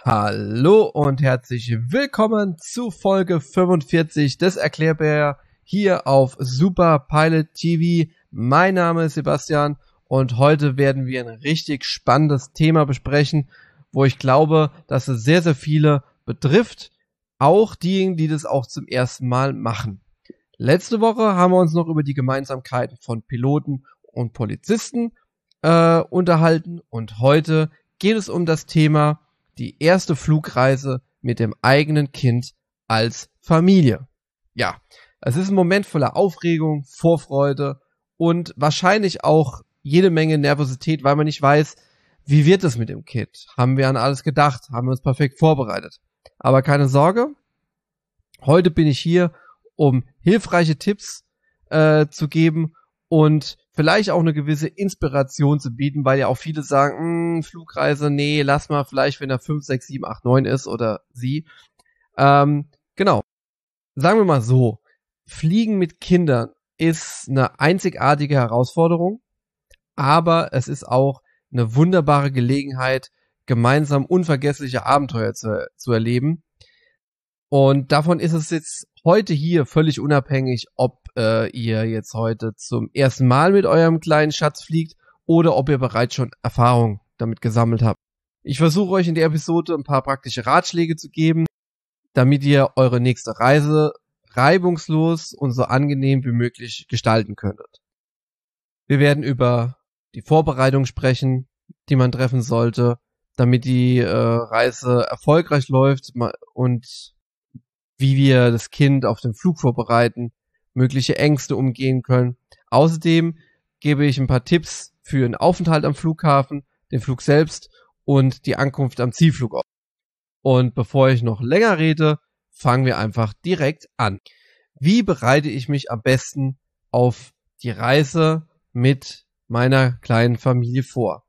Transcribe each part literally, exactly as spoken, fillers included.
Hallo und herzlich willkommen zu Folge fünfundvierzig des Erklärbär hier auf Super Pilot T V. Mein Name ist Sebastian und heute werden wir ein richtig spannendes Thema besprechen, wo ich glaube, dass es sehr, sehr viele betrifft, auch diejenigen, die das auch zum ersten Mal machen. Letzte Woche haben wir uns noch über die Gemeinsamkeiten von Piloten und Polizisten äh, unterhalten und heute geht es um das Thema die erste Flugreise mit dem eigenen Kind als Familie. Ja, es ist ein Moment voller Aufregung, Vorfreude und wahrscheinlich auch jede Menge Nervosität, weil man nicht weiß, wie wird es mit dem Kind? Haben wir an alles gedacht? Haben wir uns perfekt vorbereitet? Aber keine Sorge, heute bin ich hier, um hilfreiche Tipps äh, zu geben und vielleicht auch eine gewisse Inspiration zu bieten, weil ja auch viele sagen, Flugreise, nee, lass mal vielleicht, wenn er fünf, sechs, sieben, acht, neun ist oder sie. Ähm, genau. Sagen wir mal so, Fliegen mit Kindern ist eine einzigartige Herausforderung, aber es ist auch eine wunderbare Gelegenheit, gemeinsam unvergessliche Abenteuer zu, zu erleben. Und davon ist es jetzt heute hier völlig unabhängig, ob äh, ihr jetzt heute zum ersten Mal mit eurem kleinen Schatz fliegt oder ob ihr bereits schon Erfahrung damit gesammelt habt. Ich versuche euch in der Episode ein paar praktische Ratschläge zu geben, damit ihr eure nächste Reise reibungslos und so angenehm wie möglich gestalten könntet. Wir werden über die Vorbereitung sprechen, die man treffen sollte, damit die äh, Reise erfolgreich läuft und wie wir das Kind auf den Flug vorbereiten, mögliche Ängste umgehen können. Außerdem gebe ich ein paar Tipps für den Aufenthalt am Flughafen, den Flug selbst und die Ankunft am Zielflugort. Und bevor ich noch länger rede, fangen wir einfach direkt an. Wie bereite ich mich am besten auf die Reise mit meiner kleinen Familie vor?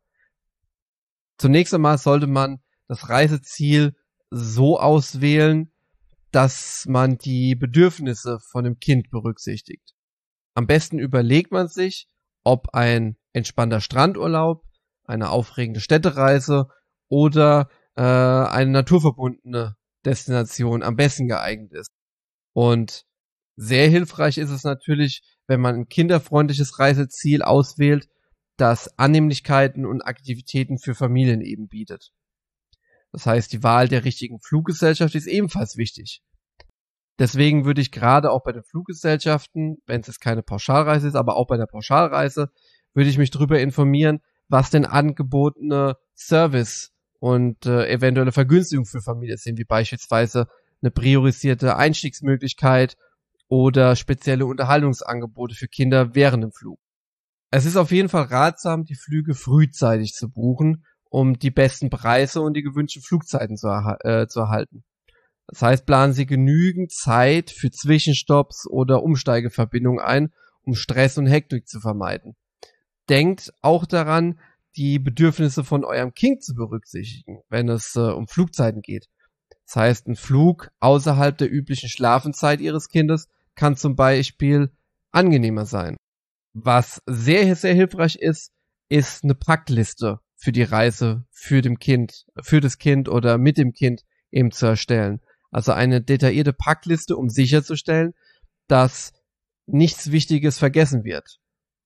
Zunächst einmal sollte man das Reiseziel so auswählen, dass man die Bedürfnisse von dem Kind berücksichtigt. Am besten überlegt man sich, ob ein entspannter Strandurlaub, eine aufregende Städtereise oder äh, eine naturverbundene Destination am besten geeignet ist. Und sehr hilfreich ist es natürlich, wenn man ein kinderfreundliches Reiseziel auswählt, das Annehmlichkeiten und Aktivitäten für Familien eben bietet. Das heißt, die Wahl der richtigen Fluggesellschaft ist ebenfalls wichtig. Deswegen würde ich gerade auch bei den Fluggesellschaften, wenn es jetzt keine Pauschalreise ist, aber auch bei der Pauschalreise, würde ich mich darüber informieren, was denn angebotene Service und äh, eventuelle Vergünstigungen für Familien sind, wie beispielsweise eine priorisierte Einstiegsmöglichkeit oder spezielle Unterhaltungsangebote für Kinder während dem Flug. Es ist auf jeden Fall ratsam, die Flüge frühzeitig zu buchen, um die besten Preise und die gewünschten Flugzeiten zu, erha- äh, zu erhalten. Das heißt, planen Sie genügend Zeit für Zwischenstopps oder Umsteigeverbindungen ein, um Stress und Hektik zu vermeiden. Denkt auch daran, die Bedürfnisse von eurem Kind zu berücksichtigen, wenn es äh, um Flugzeiten geht. Das heißt, ein Flug außerhalb der üblichen Schlafenszeit Ihres Kindes kann zum Beispiel angenehmer sein. Was sehr, sehr hilfreich ist, ist eine Packliste für die Reise für dem Kind, für das Kind oder mit dem Kind eben zu erstellen. Also eine detaillierte Packliste, um sicherzustellen, dass nichts Wichtiges vergessen wird.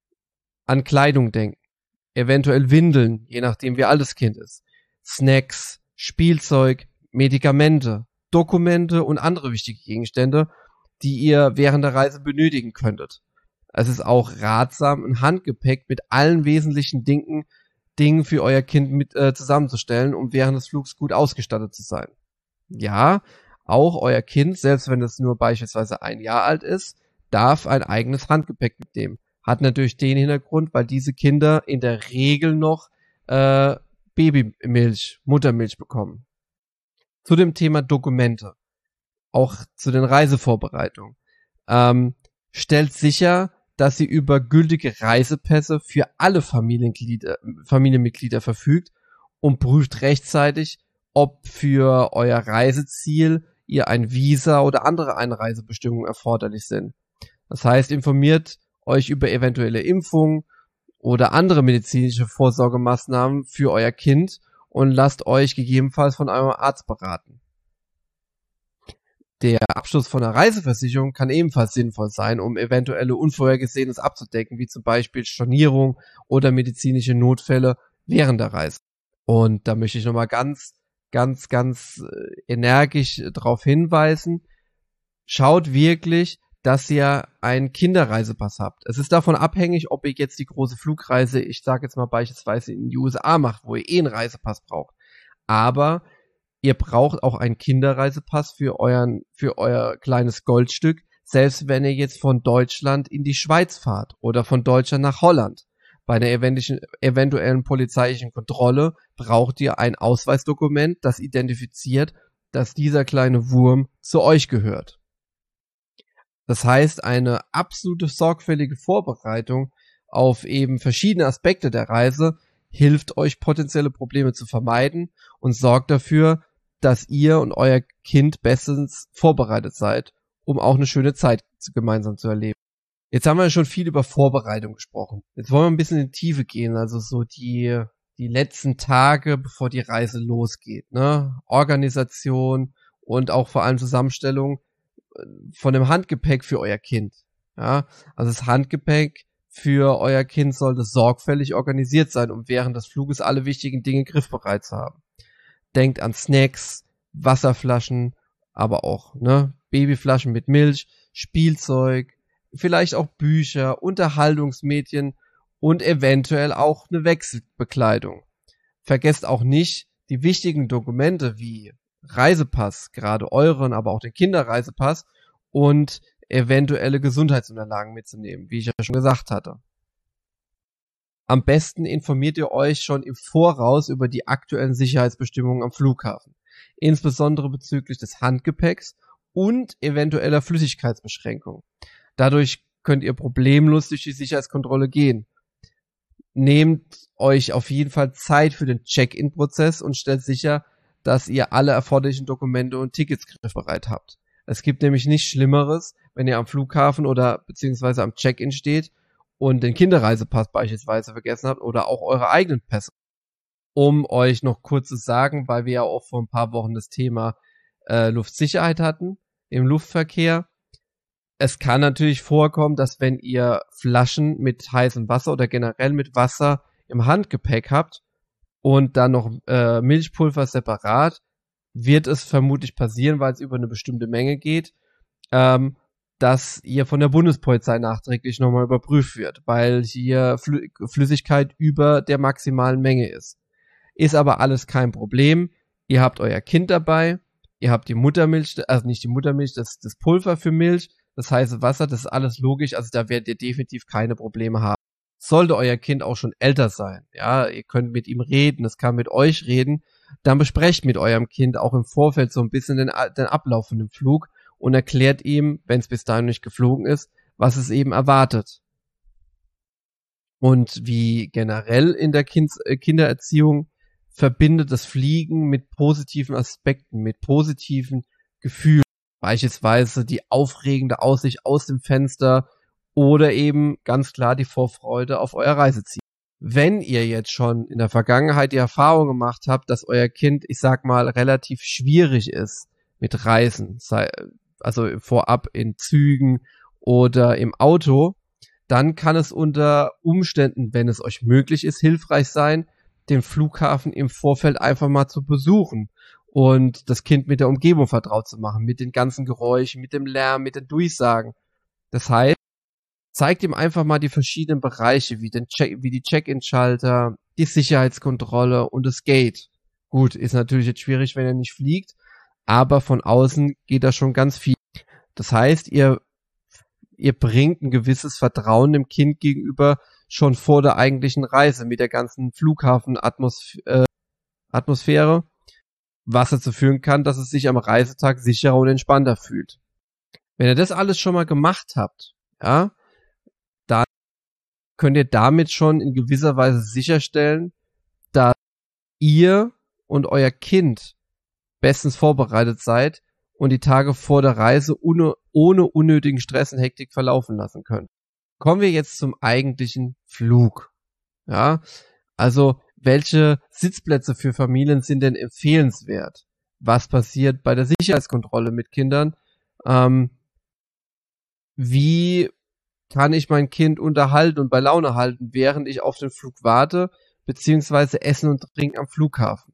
An Kleidung denken, eventuell Windeln, je nachdem wie alt das Kind ist, Snacks, Spielzeug, Medikamente, Dokumente und andere wichtige Gegenstände, die ihr während der Reise benötigen könntet. Es ist auch ratsam, ein Handgepäck mit allen wesentlichen Dingen Dingen für euer Kind mit äh, zusammenzustellen, um während des Flugs gut ausgestattet zu sein. Ja, auch euer Kind, selbst wenn es nur beispielsweise ein Jahr alt ist, darf ein eigenes Handgepäck mitnehmen. Hat natürlich den Hintergrund, weil diese Kinder in der Regel noch äh, Babymilch, Muttermilch bekommen. Zu dem Thema Dokumente, auch zu den Reisevorbereitungen. Ähm, stellt sicher, dass sie über gültige Reisepässe für alle Familienglieder, Familienmitglieder verfügt und prüft rechtzeitig, ob für euer Reiseziel ihr ein Visa oder andere Einreisebestimmungen erforderlich sind. Das heißt, informiert euch über eventuelle Impfungen oder andere medizinische Vorsorgemaßnahmen für euer Kind und lasst euch gegebenenfalls von eurem Arzt beraten. Der Abschluss von einer Reiseversicherung kann ebenfalls sinnvoll sein, um eventuelle Unvorhergesehenes abzudecken, wie zum Beispiel Stornierung oder medizinische Notfälle während der Reise. Und da möchte ich nochmal ganz, ganz, ganz energisch darauf hinweisen, schaut wirklich, dass ihr einen Kinderreisepass habt. Es ist davon abhängig, ob ihr jetzt die große Flugreise, ich sage jetzt mal beispielsweise in die U S A macht, wo ihr eh einen Reisepass braucht. Aber ihr braucht auch einen Kinderreisepass für euren, für euer kleines Goldstück, selbst wenn ihr jetzt von Deutschland in die Schweiz fahrt oder von Deutschland nach Holland. Bei einer eventuellen polizeilichen Kontrolle braucht ihr ein Ausweisdokument, das identifiziert, dass dieser kleine Wurm zu euch gehört. Das heißt, eine absolute sorgfältige Vorbereitung auf eben verschiedene Aspekte der Reise hilft euch, potenzielle Probleme zu vermeiden und sorgt dafür, dass ihr und euer Kind bestens vorbereitet seid, um auch eine schöne Zeit gemeinsam zu erleben. Jetzt haben wir schon viel über Vorbereitung gesprochen. Jetzt wollen wir ein bisschen in die Tiefe gehen, also so die, die letzten Tage, bevor die Reise losgeht, ne? Organisation und auch vor allem Zusammenstellung von dem Handgepäck für euer Kind. Ja, also das Handgepäck für euer Kind sollte sorgfältig organisiert sein, um während des Fluges alle wichtigen Dinge griffbereit zu haben. Denkt an Snacks, Wasserflaschen, aber auch ne, Babyflaschen mit Milch, Spielzeug, vielleicht auch Bücher, Unterhaltungsmedien und eventuell auch eine Wechselbekleidung. Vergesst auch nicht, die wichtigen Dokumente wie Reisepass, gerade euren, aber auch den Kinderreisepass und eventuelle Gesundheitsunterlagen mitzunehmen, wie ich ja schon gesagt hatte. Am besten informiert ihr euch schon im Voraus über die aktuellen Sicherheitsbestimmungen am Flughafen, insbesondere bezüglich des Handgepäcks und eventueller Flüssigkeitsbeschränkungen. Dadurch könnt ihr problemlos durch die Sicherheitskontrolle gehen. Nehmt euch auf jeden Fall Zeit für den Check-in-Prozess und stellt sicher, dass ihr alle erforderlichen Dokumente und Tickets griffbereit habt. Es gibt nämlich nichts Schlimmeres, wenn ihr am Flughafen oder beziehungsweise am Check-in steht und den Kinderreisepass beispielsweise vergessen habt oder auch eure eigenen Pässe. Um euch noch kurz zu sagen, weil wir ja auch vor ein paar Wochen das Thema äh, Luftsicherheit hatten im Luftverkehr. Es kann natürlich vorkommen, dass wenn ihr Flaschen mit heißem Wasser oder generell mit Wasser im Handgepäck habt und dann noch äh, Milchpulver separat, wird es vermutlich passieren, weil es über eine bestimmte Menge geht, ähm, dass ihr von der Bundespolizei nachträglich nochmal überprüft wird, weil hier Flü- Flüssigkeit über der maximalen Menge ist. Ist aber alles kein Problem. Ihr habt euer Kind dabei, ihr habt die Muttermilch, also nicht die Muttermilch, das, das Pulver für Milch, das heiße Wasser, das ist alles logisch, also da werdet ihr definitiv keine Probleme haben. Sollte euer Kind auch schon älter sein, ja, ihr könnt mit ihm reden, es kann mit euch reden, dann besprecht mit eurem Kind auch im Vorfeld so ein bisschen den, den Ablauf von dem Flug und erklärt ihm, wenn es bis dahin nicht geflogen ist, was es eben erwartet. Und wie generell in der kind, äh, Kindererziehung verbindet das Fliegen mit positiven Aspekten, mit positiven Gefühlen. Beispielsweise die aufregende Aussicht aus dem Fenster oder eben ganz klar die Vorfreude auf euer Reiseziel. Wenn ihr jetzt schon in der Vergangenheit die Erfahrung gemacht habt, dass euer Kind, ich sag mal, relativ schwierig ist mit Reisen, sei, also vorab in Zügen oder im Auto, dann kann es unter Umständen, wenn es euch möglich ist, hilfreich sein, den Flughafen im Vorfeld einfach mal zu besuchen und das Kind mit der Umgebung vertraut zu machen, mit den ganzen Geräuschen, mit dem Lärm, mit den Durchsagen. Das heißt, zeigt ihm einfach mal die verschiedenen Bereiche, wie, den Check- wie die Check-in-Schalter, die Sicherheitskontrolle und das Gate. Gut, ist natürlich jetzt schwierig, wenn er nicht fliegt, aber von außen geht da schon ganz viel. Das heißt, ihr, ihr bringt ein gewisses Vertrauen dem Kind gegenüber schon vor der eigentlichen Reise mit der ganzen Flughafenatmosphäre, äh, was dazu führen kann, dass es sich am Reisetag sicherer und entspannter fühlt. Wenn ihr das alles schon mal gemacht habt, ja, dann könnt ihr damit schon in gewisser Weise sicherstellen, dass ihr und euer Kind bestens vorbereitet seid und die Tage vor der Reise ohne, ohne unnötigen Stress und Hektik verlaufen lassen könnt. Kommen wir jetzt zum eigentlichen Flug. Ja, also welche Sitzplätze für Familien sind denn empfehlenswert? Was passiert bei der Sicherheitskontrolle mit Kindern? Ähm, wie kann ich mein Kind unterhalten und bei Laune halten, während ich auf den Flug warte, beziehungsweise Essen und Trinken am Flughafen?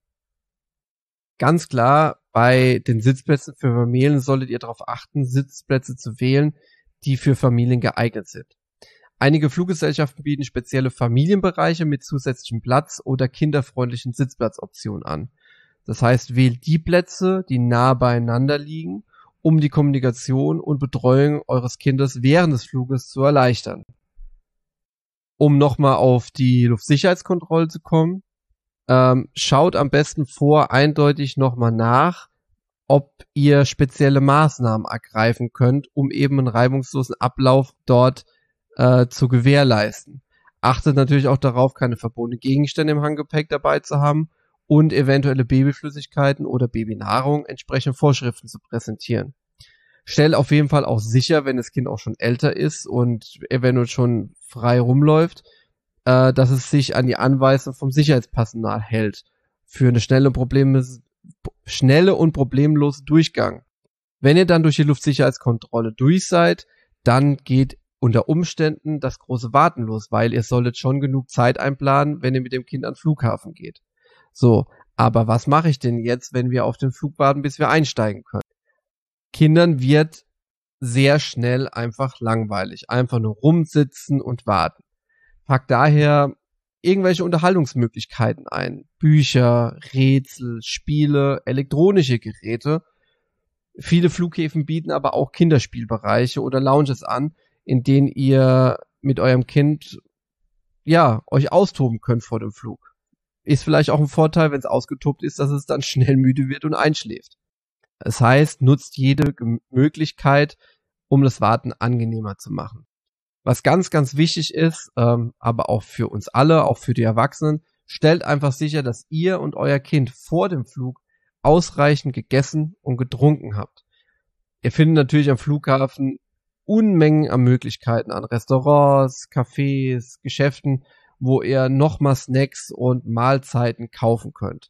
Ganz klar, bei den Sitzplätzen für Familien solltet ihr darauf achten, Sitzplätze zu wählen, die für Familien geeignet sind. Einige Fluggesellschaften bieten spezielle Familienbereiche mit zusätzlichem Platz oder kinderfreundlichen Sitzplatzoptionen an. Das heißt, wählt die Plätze, die nah beieinander liegen, um die Kommunikation und Betreuung eures Kindes während des Fluges zu erleichtern. Um nochmal auf die Luftsicherheitskontrolle zu kommen, ähm, schaut am besten vor eindeutig nochmal nach, ob ihr spezielle Maßnahmen ergreifen könnt, um eben einen reibungslosen Ablauf dort äh, zu gewährleisten. Achtet natürlich auch darauf, keine verbotenen Gegenstände im Handgepäck dabei zu haben und eventuelle Babyflüssigkeiten oder Babynahrung entsprechend Vorschriften zu präsentieren. Stellt auf jeden Fall auch sicher, wenn das Kind auch schon älter ist und eventuell schon frei rumläuft, äh, dass es sich an die Anweisung vom Sicherheitspersonal hält für eine schnelle, Probleme, schnelle und problemlose Durchgang. Wenn ihr dann durch die Luftsicherheitskontrolle durch seid, dann geht unter Umständen das große Warten los, weil ihr solltet schon genug Zeit einplanen, wenn ihr mit dem Kind an den Flughafen geht. So, aber was mache ich denn jetzt, wenn wir auf den Flug warten, bis wir einsteigen können? Kindern wird sehr schnell einfach langweilig. Einfach nur rumsitzen und warten. Packt daher irgendwelche Unterhaltungsmöglichkeiten ein. Bücher, Rätsel, Spiele, elektronische Geräte. Viele Flughäfen bieten aber auch Kinderspielbereiche oder Lounges an, in denen ihr mit eurem Kind, ja, euch austoben könnt vor dem Flug. Ist vielleicht auch ein Vorteil, wenn es ausgetobt ist, dass es dann schnell müde wird und einschläft. Das heißt, nutzt jede Möglichkeit, um das Warten angenehmer zu machen. Was ganz, ganz wichtig ist, ähm, aber auch für uns alle, auch für die Erwachsenen, stellt einfach sicher, dass ihr und euer Kind vor dem Flug ausreichend gegessen und getrunken habt. Ihr findet natürlich am Flughafen Unmengen an Möglichkeiten an Restaurants, Cafés, Geschäften, wo ihr nochmal Snacks und Mahlzeiten kaufen könnt.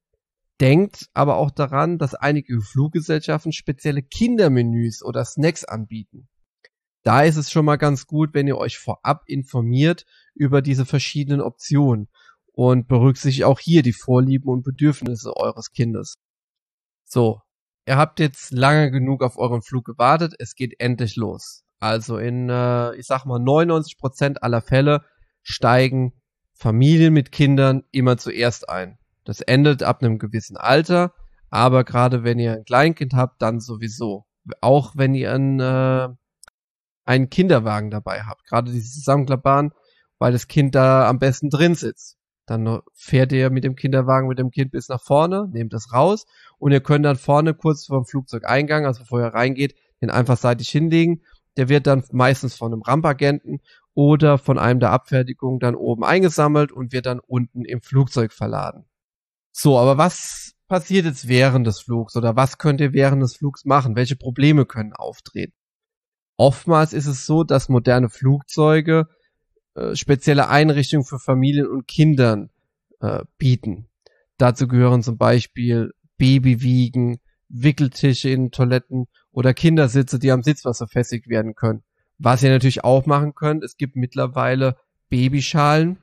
Denkt aber auch daran, dass einige Fluggesellschaften spezielle Kindermenüs oder Snacks anbieten. Da ist es schon mal ganz gut, wenn ihr euch vorab informiert über diese verschiedenen Optionen und berücksichtigt auch hier die Vorlieben und Bedürfnisse eures Kindes. So, ihr habt jetzt lange genug auf euren Flug gewartet, es geht endlich los. Also in, äh, ich sag mal, neunundneunzig Prozent aller Fälle steigen Familien mit Kindern immer zuerst ein. Das endet ab einem gewissen Alter, aber gerade wenn ihr ein Kleinkind habt, dann sowieso. Auch wenn ihr ein äh, einen Kinderwagen dabei habt, gerade diese zusammenklappbaren, weil das Kind da am besten drin sitzt. Dann fährt ihr mit dem Kinderwagen mit dem Kind bis nach vorne, nehmt das raus und ihr könnt dann vorne kurz vor dem Flugzeugeingang, also bevor ihr reingeht, den einfach seitlich hinlegen. Der wird dann meistens von einem Rampagenten oder von einem der Abfertigung dann oben eingesammelt und wird dann unten im Flugzeug verladen. So, aber was passiert jetzt während des Flugs oder was könnt ihr während des Flugs machen? Welche Probleme können auftreten? Oftmals ist es so, dass moderne Flugzeuge äh, spezielle Einrichtungen für Familien und Kindern äh, bieten. Dazu gehören zum Beispiel Babywiegen, Wickeltische in Toiletten oder Kindersitze, die am Sitzwasser befestigt werden können. Was ihr natürlich auch machen könnt, es gibt mittlerweile Babyschalen,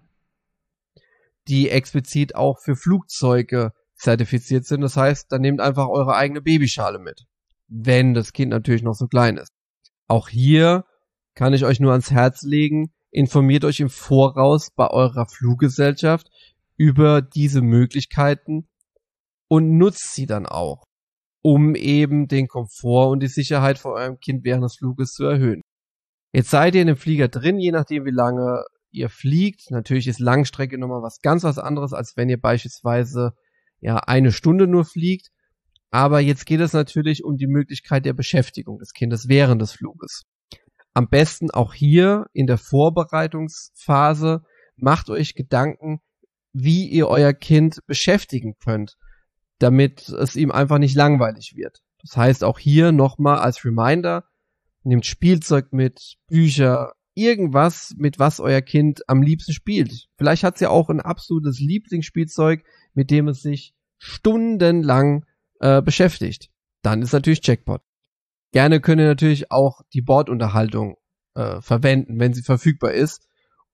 die explizit auch für Flugzeuge zertifiziert sind. Das heißt, dann nehmt einfach eure eigene Babyschale mit, wenn das Kind natürlich noch so klein ist. Auch hier kann ich euch nur ans Herz legen, informiert euch im Voraus bei eurer Fluggesellschaft über diese Möglichkeiten und nutzt sie dann auch, um eben den Komfort und die Sicherheit von eurem Kind während des Fluges zu erhöhen. Jetzt seid ihr in dem Flieger drin, je nachdem wie lange ihr fliegt. Natürlich ist Langstrecke nochmal was ganz was anderes, als wenn ihr beispielsweise ja eine Stunde nur fliegt. Aber jetzt geht es natürlich um die Möglichkeit der Beschäftigung des Kindes während des Fluges. Am besten auch hier in der Vorbereitungsphase macht euch Gedanken, wie ihr euer Kind beschäftigen könnt, damit es ihm einfach nicht langweilig wird. Das heißt auch hier nochmal als Reminder, nehmt Spielzeug mit, Bücher, irgendwas, mit was euer Kind am liebsten spielt. Vielleicht hat es ja auch ein absolutes Lieblingsspielzeug, mit dem es sich stundenlang äh, beschäftigt. Dann ist natürlich Jackpot. Gerne könnt ihr natürlich auch die Bordunterhaltung äh, verwenden, wenn sie verfügbar ist.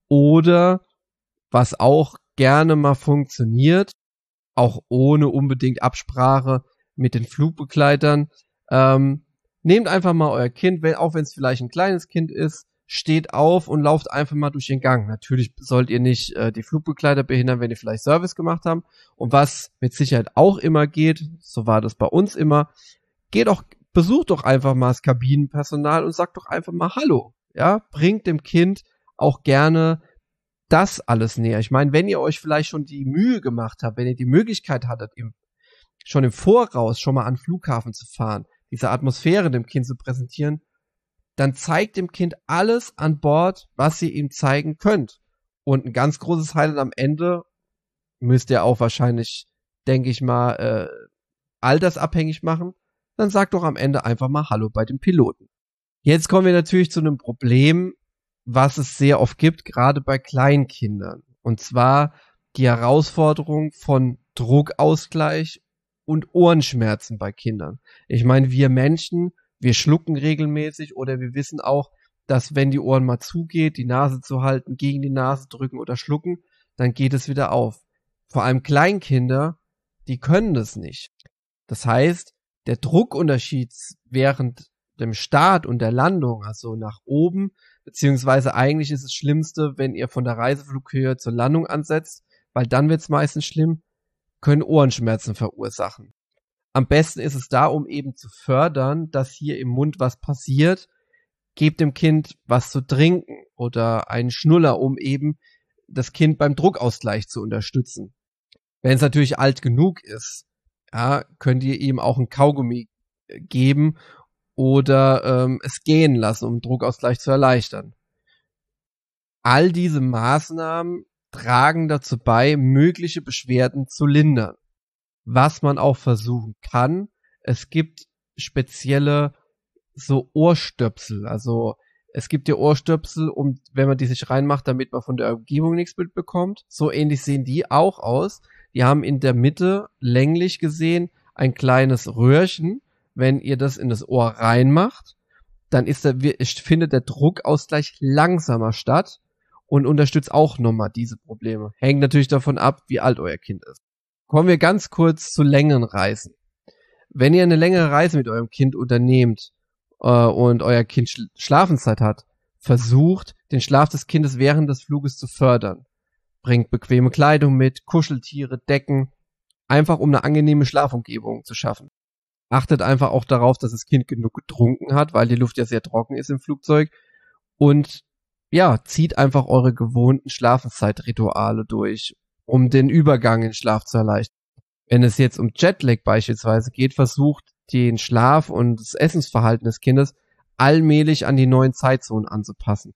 Oder, was auch gerne mal funktioniert, auch ohne unbedingt Absprache mit den Flugbegleitern, ähm, nehmt einfach mal euer Kind, wenn, auch wenn es vielleicht ein kleines Kind ist, steht auf und lauft einfach mal durch den Gang. Natürlich sollt ihr nicht äh, die Flugbegleiter behindern, wenn die vielleicht Service gemacht haben. Und was mit Sicherheit auch immer geht, so war das bei uns immer, geht doch, besucht doch einfach mal das Kabinenpersonal und sagt doch einfach mal Hallo. Ja, bringt dem Kind auch gerne das alles näher. Ich meine, wenn ihr euch vielleicht schon die Mühe gemacht habt, wenn ihr die Möglichkeit hattet, im, schon im Voraus schon mal an den Flughafen zu fahren, diese Atmosphäre dem Kind zu präsentieren, dann zeigt dem Kind alles an Bord, was ihr ihm zeigen könnt. Und ein ganz großes Highlight am Ende müsst ihr auch wahrscheinlich, denke ich mal, äh, altersabhängig machen. Dann sagt doch am Ende einfach mal Hallo bei dem Piloten. Jetzt kommen wir natürlich zu einem Problem, was es sehr oft gibt, gerade bei Kleinkindern. Und zwar die Herausforderung von Druckausgleich und Ohrenschmerzen bei Kindern. Ich meine, wir Menschen, wir schlucken regelmäßig oder wir wissen auch, dass wenn die Ohren mal zugeht, die Nase zu halten, gegen die Nase drücken oder schlucken, dann geht es wieder auf. Vor allem Kleinkinder, die können das nicht. Das heißt, der Druckunterschied während dem Start und der Landung, also nach oben, beziehungsweise eigentlich ist es Schlimmste, wenn ihr von der Reiseflughöhe zur Landung ansetzt, weil dann wird es meistens schlimm, können Ohrenschmerzen verursachen. Am besten ist es da, um eben zu fördern, dass hier im Mund was passiert, gebt dem Kind was zu trinken oder einen Schnuller, um eben das Kind beim Druckausgleich zu unterstützen. Wenn es natürlich alt genug ist, ja, könnt ihr ihm auch ein Kaugummi geben oder ähm, es gehen lassen, um Druckausgleich zu erleichtern. All diese Maßnahmen tragen dazu bei, mögliche Beschwerden zu lindern. Was man auch versuchen kann, es gibt spezielle so Ohrstöpsel, also es gibt ja Ohrstöpsel, um, wenn man die sich reinmacht, damit man von der Umgebung nichts mitbekommt. So ähnlich sehen die auch aus. Die haben in der Mitte länglich gesehen ein kleines Röhrchen. Wenn ihr das in das Ohr reinmacht, dann ist der, findet der Druckausgleich langsamer statt und unterstützt auch nochmal diese Probleme. Hängt natürlich davon ab, wie alt euer Kind ist. Kommen wir ganz kurz zu Längenreisen. Wenn ihr eine längere Reise mit eurem Kind unternehmt äh, und euer Kind Sch- Schlafenszeit hat, versucht, den Schlaf des Kindes während des Fluges zu fördern. Bringt bequeme Kleidung mit, Kuscheltiere, Decken, einfach um eine angenehme Schlafumgebung zu schaffen. Achtet einfach auch darauf, dass das Kind genug getrunken hat, weil die Luft ja sehr trocken ist im Flugzeug. Und ja, zieht einfach eure gewohnten Schlafenszeitrituale durch, um den Übergang in Schlaf zu erleichtern. Wenn es jetzt um Jetlag beispielsweise geht, versucht den Schlaf und das Essensverhalten des Kindes allmählich an die neuen Zeitzonen anzupassen.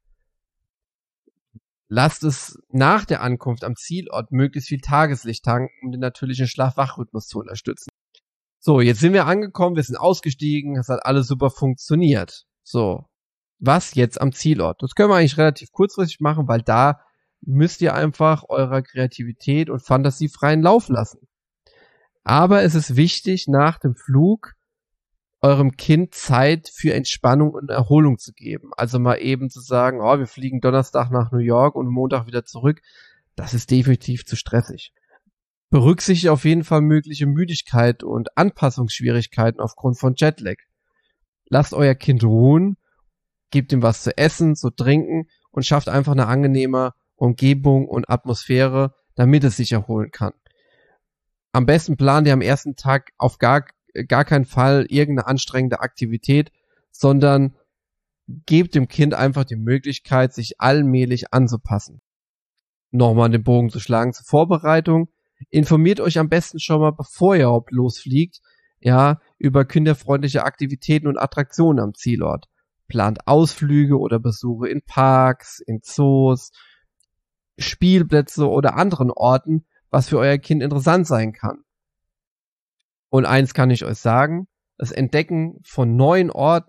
Lasst es nach der Ankunft am Zielort möglichst viel Tageslicht tanken, um den natürlichen Schlaf-Wach-Rhythmus zu unterstützen. So, jetzt sind wir angekommen, wir sind ausgestiegen, es hat alles super funktioniert. So, was jetzt am Zielort? Das können wir eigentlich relativ kurzfristig machen, weil da müsst ihr einfach eurer Kreativität und Fantasie freien Lauf lassen. Aber es ist wichtig, nach dem Flug eurem Kind Zeit für Entspannung und Erholung zu geben. Also mal eben zu sagen, oh, wir fliegen Donnerstag nach New York und Montag wieder zurück. Das ist definitiv zu stressig. Berücksichtigt auf jeden Fall mögliche Müdigkeit und Anpassungsschwierigkeiten aufgrund von Jetlag. Lasst euer Kind ruhen, gebt ihm was zu essen, zu trinken und schafft einfach eine angenehme Umgebung und Atmosphäre, damit es sich erholen kann. Am besten plant ihr am ersten Tag auf gar, gar keinen Fall irgendeine anstrengende Aktivität, sondern gebt dem Kind einfach die Möglichkeit, sich allmählich anzupassen. Nochmal den Bogen zu schlagen zur Vorbereitung. Informiert euch am besten schon mal, bevor ihr überhaupt losfliegt, ja, über kinderfreundliche Aktivitäten und Attraktionen am Zielort. Plant Ausflüge oder Besuche in Parks, in Zoos, Spielplätze oder anderen Orten, was für euer Kind interessant sein kann. Und eins kann ich euch sagen, das Entdecken von neuen Orten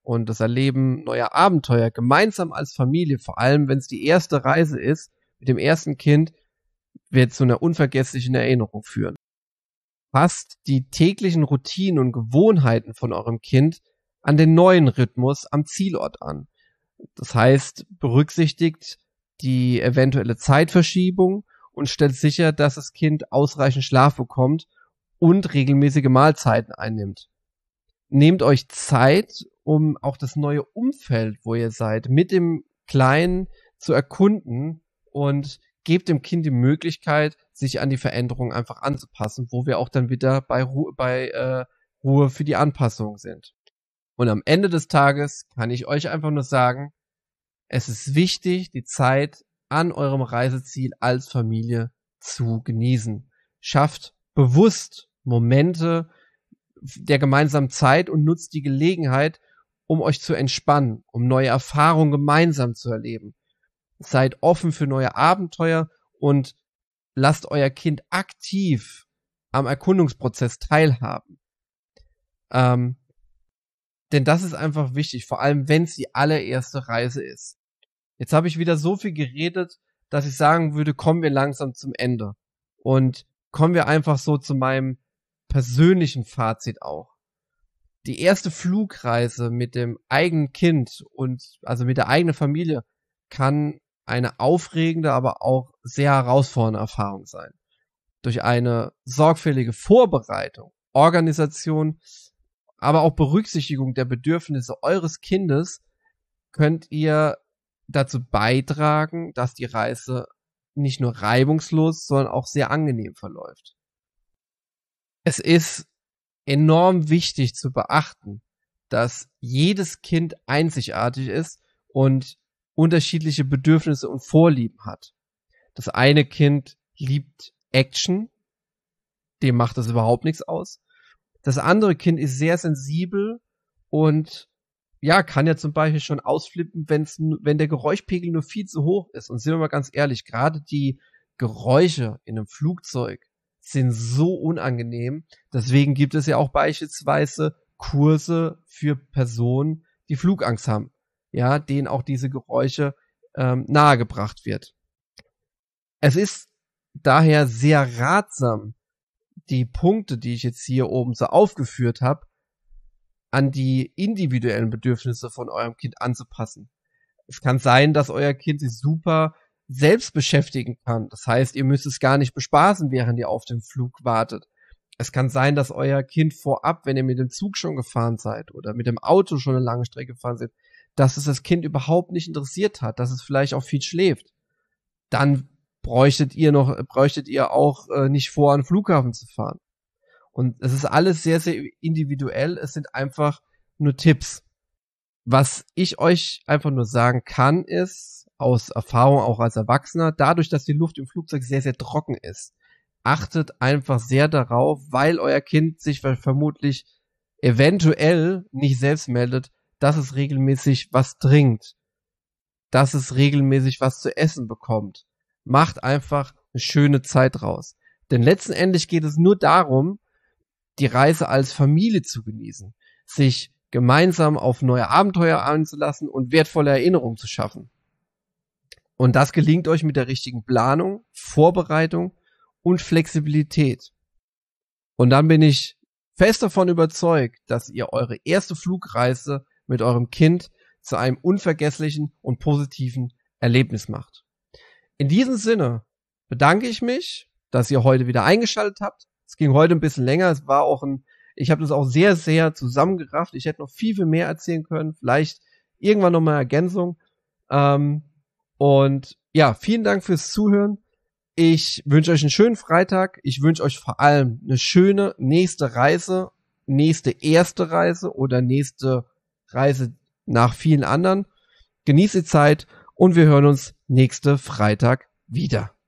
und das Erleben neuer Abenteuer gemeinsam als Familie, vor allem wenn es die erste Reise ist, mit dem ersten Kind, wird zu einer unvergesslichen Erinnerung führen. Passt die täglichen Routinen und Gewohnheiten von eurem Kind an den neuen Rhythmus am Zielort an. Das heißt, berücksichtigt die eventuelle Zeitverschiebung und stellt sicher, dass das Kind ausreichend Schlaf bekommt und regelmäßige Mahlzeiten einnimmt. Nehmt euch Zeit, um auch das neue Umfeld, wo ihr seid, mit dem Kleinen zu erkunden und gebt dem Kind die Möglichkeit, sich an die Veränderung einfach anzupassen, wo wir auch dann wieder bei, Ru- bei äh, Ruhe für die Anpassung sind. Und am Ende des Tages kann ich euch einfach nur sagen, es ist wichtig, die Zeit an eurem Reiseziel als Familie zu genießen. Schafft bewusst Momente der gemeinsamen Zeit und nutzt die Gelegenheit, um euch zu entspannen, um neue Erfahrungen gemeinsam zu erleben. Seid offen für neue Abenteuer und lasst euer Kind aktiv am Erkundungsprozess teilhaben. Ähm, denn das ist einfach wichtig, vor allem wenn es die allererste Reise ist. Jetzt habe ich wieder so viel geredet, dass ich sagen würde, kommen wir langsam zum Ende. Und kommen wir einfach so zu meinem persönlichen Fazit auch. Die erste Flugreise mit dem eigenen Kind und also mit der eigenen Familie kann eine aufregende, aber auch sehr herausfordernde Erfahrung sein. Durch eine sorgfältige Vorbereitung, Organisation, aber auch Berücksichtigung der Bedürfnisse eures Kindes könnt ihr dazu beitragen, dass die Reise nicht nur reibungslos, sondern auch sehr angenehm verläuft. Es ist enorm wichtig zu beachten, dass jedes Kind einzigartig ist und unterschiedliche Bedürfnisse und Vorlieben hat. Das eine Kind liebt Action, dem macht das überhaupt nichts aus. Das andere Kind ist sehr sensibel und ja, kann ja zum Beispiel schon ausflippen, wenn's, wenn der Geräuschpegel nur viel zu hoch ist. Und sind wir mal ganz ehrlich, gerade die Geräusche in einem Flugzeug sind so unangenehm. Deswegen gibt es ja auch beispielsweise Kurse für Personen, die Flugangst haben, ja, denen auch diese Geräusche ähm, nahegebracht wird. Es ist daher sehr ratsam, die Punkte, die ich jetzt hier oben so aufgeführt habe, an die individuellen Bedürfnisse von eurem Kind anzupassen. Es kann sein, dass euer Kind sich super selbst beschäftigen kann. Das heißt, ihr müsst es gar nicht bespaßen, während ihr auf dem Flug wartet. Es kann sein, dass euer Kind vorab, wenn ihr mit dem Zug schon gefahren seid oder mit dem Auto schon eine lange Strecke gefahren seid, dass es das Kind überhaupt nicht interessiert hat, dass es vielleicht auch viel schläft. Dann bräuchtet ihr noch, bräuchtet ihr auch äh, nicht vor, an den Flughafen zu fahren. Und es ist alles sehr, sehr individuell. Es sind einfach nur Tipps. Was ich euch einfach nur sagen kann, ist, aus Erfahrung auch als Erwachsener, dadurch, dass die Luft im Flugzeug sehr, sehr trocken ist, achtet einfach sehr darauf, weil euer Kind sich vermutlich eventuell nicht selbst meldet, dass es regelmäßig was trinkt, dass es regelmäßig was zu essen bekommt. Macht einfach eine schöne Zeit raus. Denn letztendlich geht es nur darum, die Reise als Familie zu genießen, sich gemeinsam auf neue Abenteuer einzulassen und wertvolle Erinnerungen zu schaffen. Und das gelingt euch mit der richtigen Planung, Vorbereitung und Flexibilität. Und dann bin ich fest davon überzeugt, dass ihr eure erste Flugreise mit eurem Kind zu einem unvergesslichen und positiven Erlebnis macht. In diesem Sinne bedanke ich mich, dass ihr heute wieder eingeschaltet habt. Es ging heute ein bisschen länger. Es war auch ein, ich habe das auch sehr, sehr zusammengerafft. Ich hätte noch viel, viel mehr erzählen können. Vielleicht irgendwann nochmal Ergänzung. Ähm, und ja, vielen Dank fürs Zuhören. Ich wünsche euch einen schönen Freitag. Ich wünsche euch vor allem eine schöne nächste Reise, nächste erste Reise oder nächste Reise nach vielen anderen. Genießt die Zeit und wir hören uns nächste Freitag wieder.